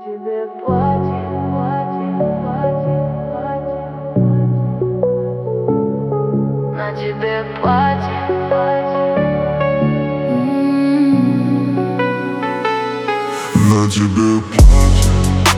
тебе платье, платье, платье, платье. На тебе платье, платье. На тебе платье.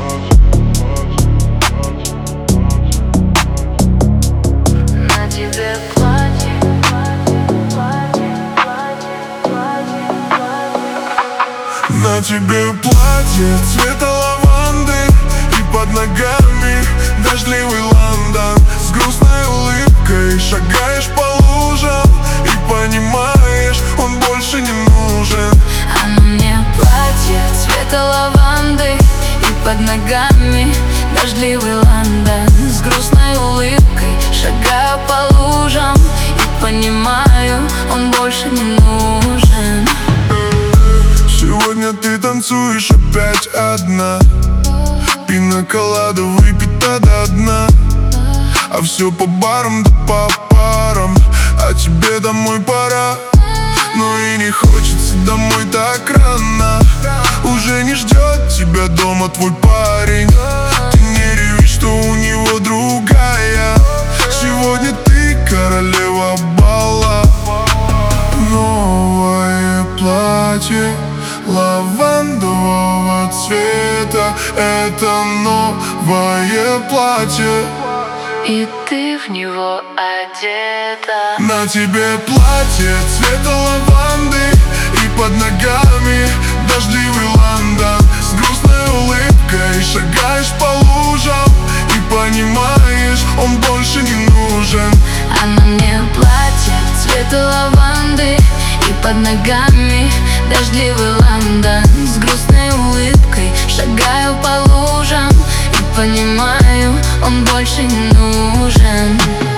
На тебе платье, платье, платье, платье, платье, платье. На тебе платье цвета лаванды, и под ногами дождливый Лондон. С грустной улыбкой шагаешь по лужам и понимаешь, он больше не нужен. А на мне платье цвета лаванды, и под ногами дождливый Лондон. С грустной улыбкой шагаю по лужам и понимаю, он больше не нужен. Сегодня ты танцуешь опять одна, пина-колада выпита до дна, а все по барам да по парам, а тебе домой пора. Но и не хочется домой так рано, уже не ждет тебя дома твой парень. Ты не реви, что у него другая, сегодня ты королева бала. Новое платье лавандового цвета, это новое платье, и ты в него одета. на тебе платье цвета лаванды, и под ногами дождливый Лондон. С грустной улыбкой шагаешь по лужам и понимаешь, он больше не нужен. А на мне платье цвета лаванды, и под ногами дождливый Лондон. С грустной улыбкой шагаю по лужам и понимаю, он больше не нужен.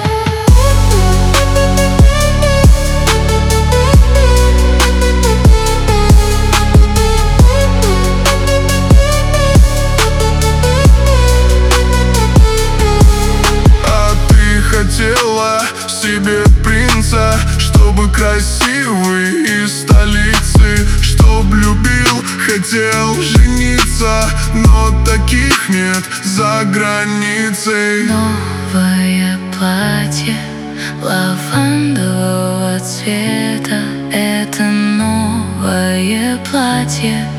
А ты хотела себе принца, чтобы красивый из столицы, чтоб любил, хотел жениться, но таких нет за границей. Новое платье лавандового цвета, это новое платье.